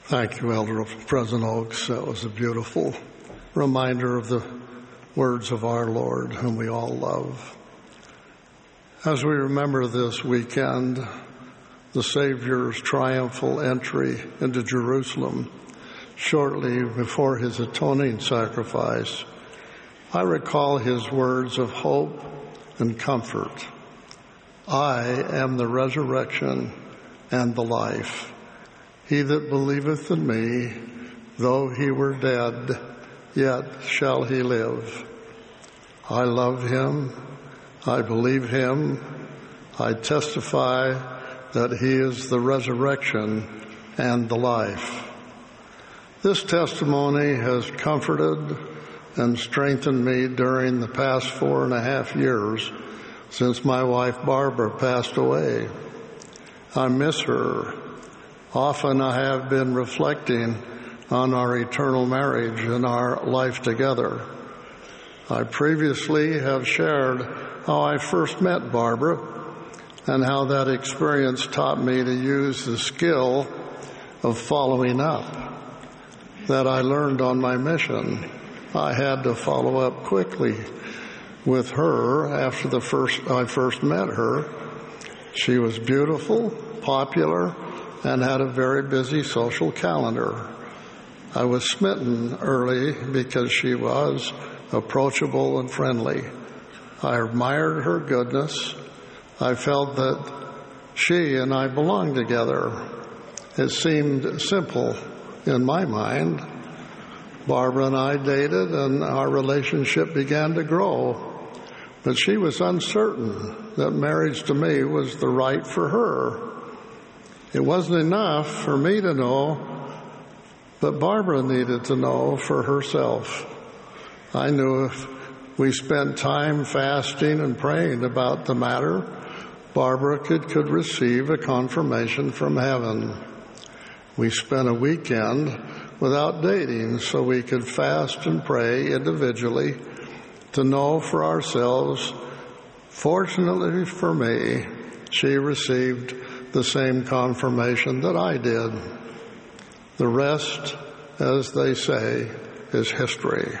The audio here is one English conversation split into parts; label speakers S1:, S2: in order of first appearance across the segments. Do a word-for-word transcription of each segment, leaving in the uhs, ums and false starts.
S1: Thank you, Elder President Oaks. That was a beautiful reminder of the words of our Lord, whom we all love. As we remember this weekend, the Savior's triumphal entry into Jerusalem shortly before his atoning sacrifice, I recall his words of hope and comfort. I am the resurrection and the life. He that believeth in me, though he were dead, yet shall he live. I love him. I believe him. I testify that he is the resurrection and the life. This testimony has comforted and strengthened me during the past four and a half years since my wife Barbara passed away. I miss her. Often I have been reflecting on our eternal marriage and our life together. I previously have shared how I first met Barbara and how that experience taught me to use the skill of following up that I learned on my mission. I had to follow up quickly with her after the first I first met her. She was beautiful, popular, and had a very busy social calendar. I was smitten early because she was approachable and friendly. I admired her goodness. I felt that she and I belonged together. It seemed simple in my mind. Barbara and I dated, and our relationship began to grow. But she was uncertain that marriage to me was the right for her. It wasn't enough for me to know, but Barbara needed to know for herself. I knew if we spent time fasting and praying about the matter, Barbara could, could receive a confirmation from heaven. We spent a weekend without dating so we could fast and pray individually to know for ourselves. Fortunately for me, she received the same confirmation that I did. The rest, as they say, is history.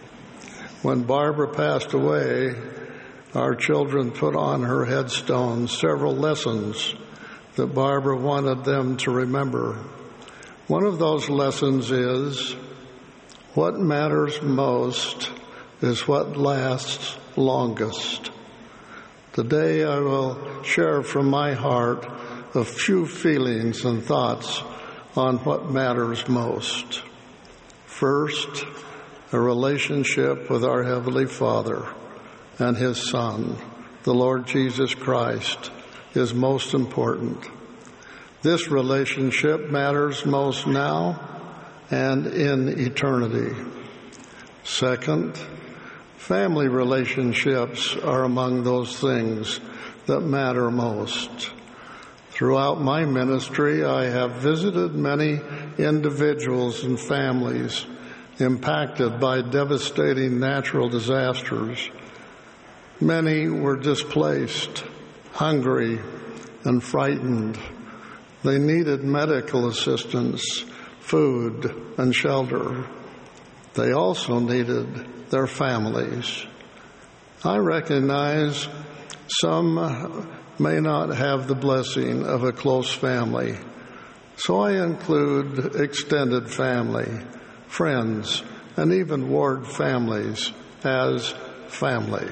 S1: When Barbara passed away, our children put on her headstone several lessons that Barbara wanted them to remember. One of those lessons is, what matters most is what lasts longest. Today I will share from my heart a few feelings and thoughts on what matters most. First, a relationship with our Heavenly Father and His Son, the Lord Jesus Christ, is most important. This relationship matters most now and in eternity. Second, family relationships are among those things that matter most. Throughout my ministry, I have visited many individuals and families impacted by devastating natural disasters. Many were displaced, hungry, and frightened. They needed medical assistance, food, and shelter. They also needed their families. I recognize some may not have the blessing of a close family, so I include extended family, friends, and even ward families as family.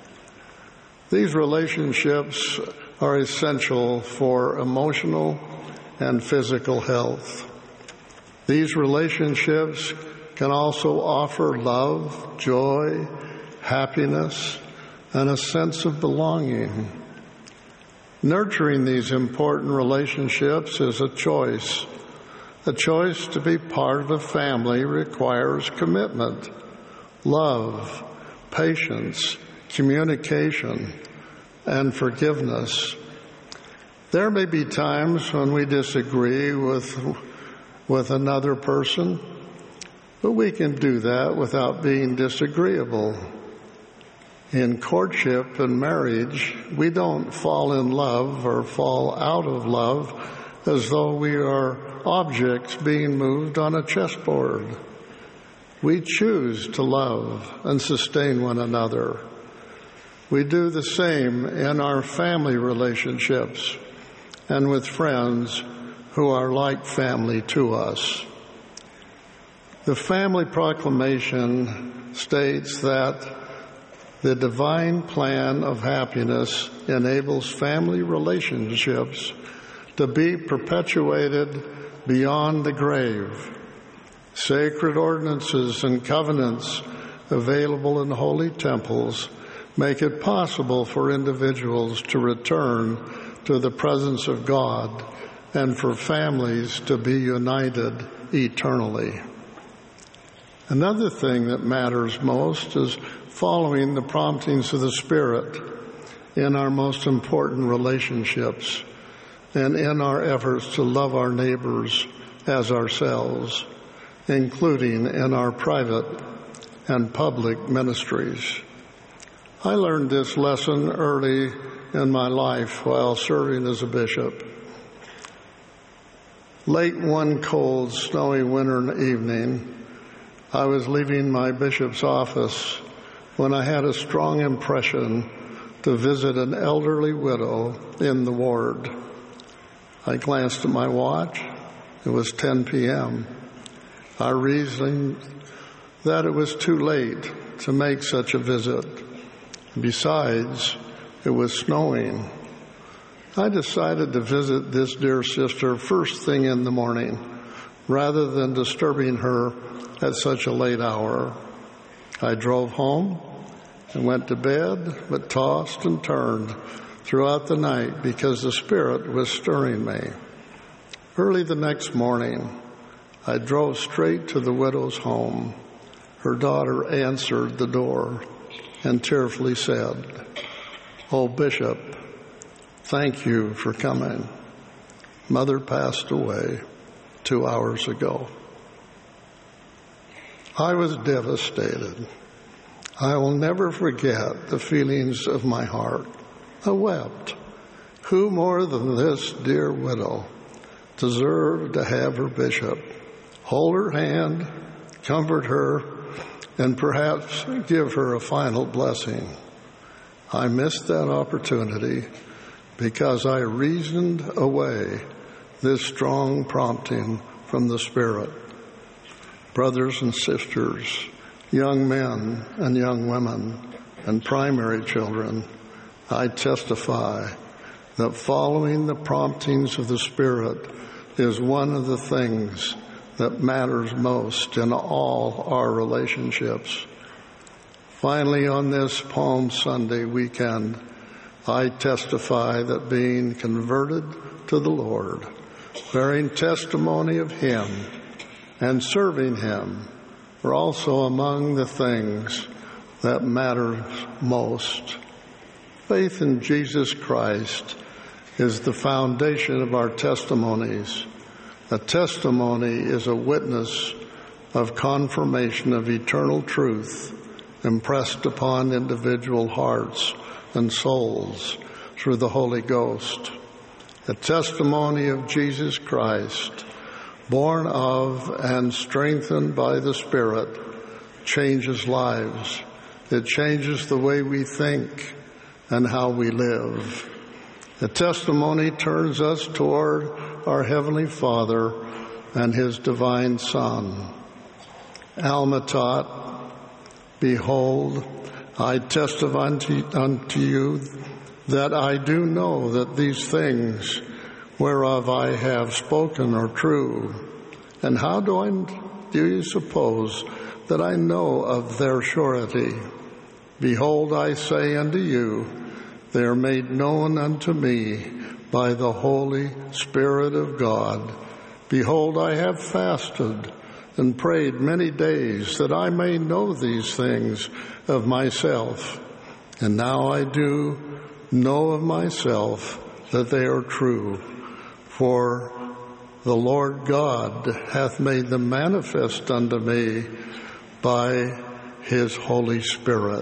S1: These relationships are essential for emotional and physical health. These relationships can also offer love, joy, happiness, and a sense of belonging. Nurturing these important relationships is a choice. A choice to be part of a family requires commitment, love, patience, communication, and forgiveness. There may be times when we disagree with, with another person, but we can do that without being disagreeable. In courtship and marriage, we don't fall in love or fall out of love as though we are objects being moved on a chessboard. We choose to love and sustain one another. We do the same in our family relationships and with friends who are like family to us. The Family Proclamation states that the divine plan of happiness enables family relationships to be perpetuated beyond the grave. Sacred ordinances and covenants available in holy temples make it possible for individuals to return to the presence of God and for families to be united eternally. Another thing that matters most is following the promptings of the Spirit in our most important relationships and in our efforts to love our neighbors as ourselves, including in our private and public ministries. I learned this lesson early in my life while serving as a bishop. Late one cold, snowy winter evening, I was leaving my bishop's office when I had a strong impression to visit an elderly widow in the ward. I glanced at my watch. It was ten p.m. I reasoned that it was too late to make such a visit. Besides, it was snowing. I decided to visit this dear sister first thing in the morning, rather than disturbing her at such a late hour. I drove home and went to bed, but tossed and turned throughout the night because the Spirit was stirring me. Early the next morning, I drove straight to the widow's home. Her daughter answered the door and tearfully said, "Oh, Bishop, thank you for coming. Mother passed away two hours ago." I was devastated. I will never forget the feelings of my heart. I wept. Who more than this dear widow deserved to have her bishop hold her hand, comfort her, and perhaps give her a final blessing? I missed that opportunity because I reasoned away this strong prompting from the Spirit. Brothers and sisters, young men and young women, and primary children, I testify that following the promptings of the Spirit is one of the things that matters most in all our relationships. Finally, on this Palm Sunday weekend, I testify that being converted to the Lord, bearing testimony of Him, and serving Him are also among the things that matter most. Faith in Jesus Christ is the foundation of our testimonies. A testimony is a witness of confirmation of eternal truth impressed upon individual hearts and souls through the Holy Ghost. A testimony of Jesus Christ, born of and strengthened by the Spirit, changes lives. It changes the way we think and how we live. The testimony turns us toward our Heavenly Father and His divine Son. Alma taught, "Behold, I testify unto you that I do know that these things whereof I have spoken are true. And how do I do you suppose that I know of their surety? Behold, I say unto you, they are made known unto me by the Holy Spirit of God. Behold, I have fasted and prayed many days that I may know these things of myself. And now I do know of myself that they are true. For the Lord God hath made them manifest unto me by His Holy Spirit."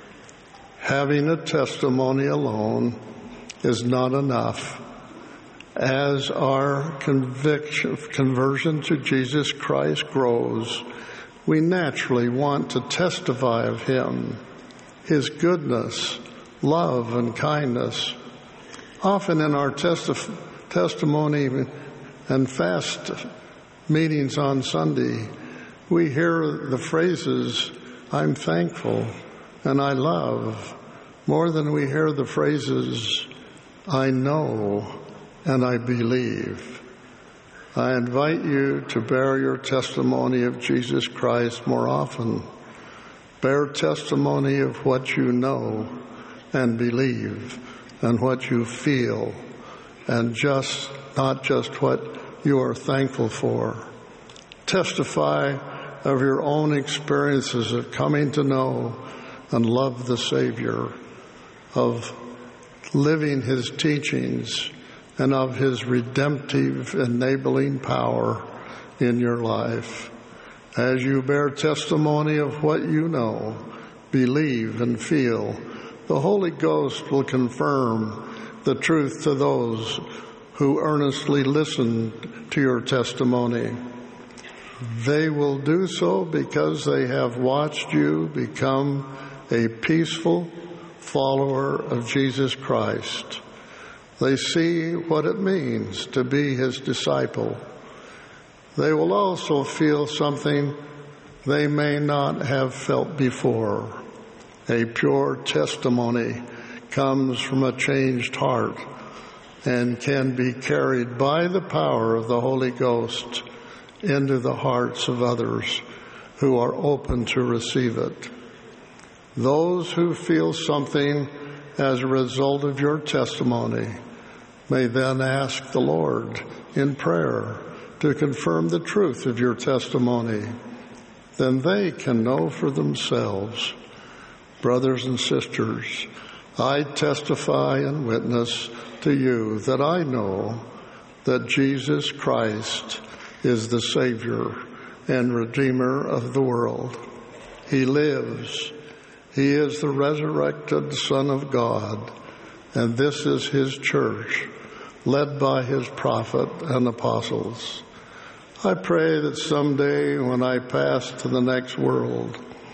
S1: Having a testimony alone is not enough. as our conviction, conversion to Jesus Christ grows, we naturally want to testify of Him, His goodness, love, and kindness. Often in our testi- testimony and fast meetings on Sunday, we hear the phrases, I'm thankful and I love, more than we hear the phrases, I know and I believe. I invite you to bear your testimony of Jesus Christ more often. Bear testimony of what you know and believe and what you feel, and just not just what you are thankful for. Testify of your own experiences of coming to know and love the Savior, of living His teachings, and of His redemptive, enabling power in your life. As you bear testimony of what you know, believe, and feel, the Holy Ghost will confirm the truth to those who earnestly listen to your testimony. They will do so because they have watched you become a peaceful follower of Jesus Christ. They see what it means to be His disciple. They will also feel something they may not have felt before. A pure testimony comes from a changed heart and can be carried by the power of the Holy Ghost into the hearts of others who are open to receive it. Those who feel something as a result of your testimony may then ask the Lord in prayer to confirm the truth of your testimony. Then they can know for themselves. Brothers and sisters, I testify and witness to you that I know that Jesus Christ is the Savior and Redeemer of the world. He lives. He is the resurrected Son of God, and this is His church, led by His prophet and apostles. I pray that someday when I pass to the next world,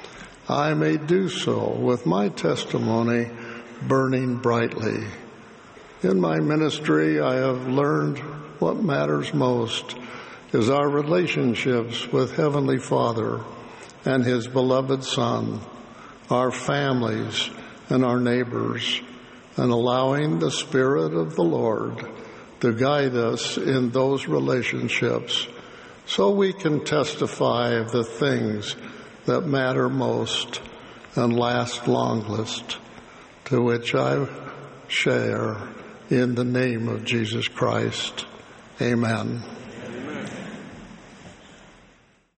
S1: I may do so with my testimony burning brightly. In my ministry, I have learned what matters most is our relationships with Heavenly Father and His beloved Son, our families and our neighbors, and allowing the Spirit of the Lord to guide us in those relationships so we can testify of the things that matter most and last longest, to which I share in the name of Jesus Christ. Amen.